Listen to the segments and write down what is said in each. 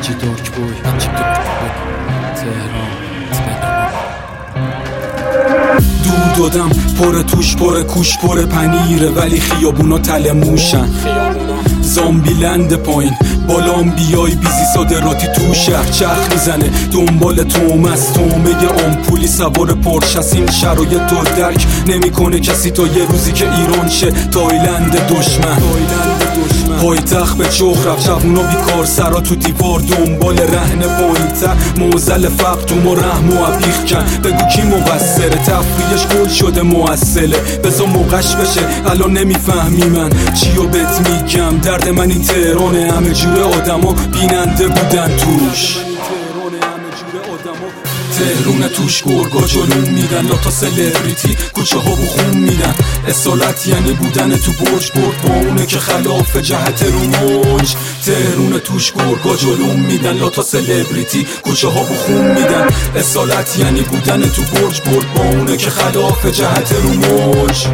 حاجی دارک بوی تهران دود دادم پر توش پر کوش پر پنیره، ولی خیابونا تل موشن. زامبی لند پایین بالام بیای بیزی صادراتی تو شهر چرخ میزنه دنبال تومس تومه آمپولی سوار پرشس. این شرایط تو درک نمیکنه کسی تا یه روزی که ایران شه تایلند دشمن. پایتخت به چخ رفت جوونا بیکار سرا تو دیوار دنبال رهن پایین‌تر. موزل فقر تو ما رحم و عبیخ کن. بگو کی مقصره؟ تفریحش گل شده موصله. بذار موقعش بشه الان نمیفهمی من چیو بهت میگم. درد من این تهرانه، همه جور آدما بیننده بودن توش. تهرون توش گرگا جلوم میدن، لاتا سلبریتی کوچه ها بو خون میدن. اصالت یعنی بودن تو برج برد با اونه که خلاف جهت رو موج. تهرون توش گرگا جلوم میدن، لاتا سلبریتی کوچه ها بو خون میدن. اصالت یعنی بودن تو برج برد با اونه که خلاف جهت رو موج.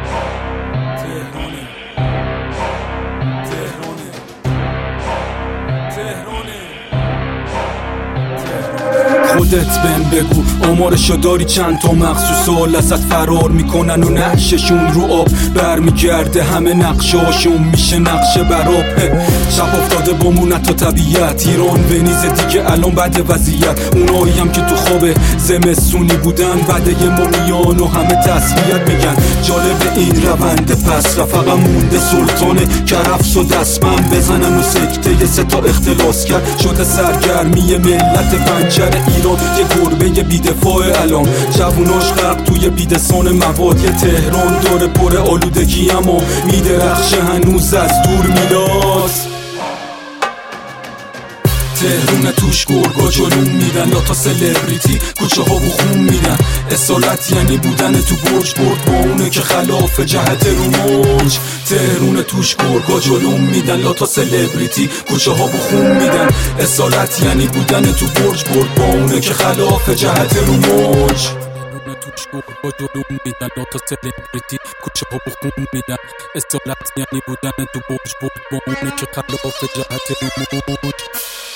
خودت بهم بگو آمارشو داری چند تا مخصوص ازت فرار میکنن و نقششون رو آب برمیگرده. همه نقشاشون میشه نقشه براب. شب افتاده بامون تا طبیعت ایران ونیز دیگه الان بعد وضعیت. اونایی هم که تو خواب زمستونی بودن بعد یه ما میان و همه تسلیت میگن. جالب این روند پس رفقا مونده سلطان کرفس و دستم بزنن و سکته سه تا اختلاس کرد. شده سرگرمی ملت پنجر ایران یه گربه بیدفاع الان. جووناش غرق توی بیدسان مواد. یه تهران داره پر آلودگی اما میدرخشه هنوز از دور میلاست. تهرون توش گرگا جلوم میدن، لاتا سلبریتی کوچه ها بو خون میدن. اصالت یعنی بودن تو برج برد با اونه که خلاف جهت رو موج. تهرون توش گرگا جلوم میدن، لاتا سلبریتی کوچه ها بو خون میدن. اصالت یعنی بودن تو برج برد با اونه که خلاف جهت رو موج. توش گرگا جلوم میدن، لاتا سلبریتی کوچه ها بو خون میدن. اصالت یعنی بودن تو برج برد با اونه که خلاف جهت رو موج.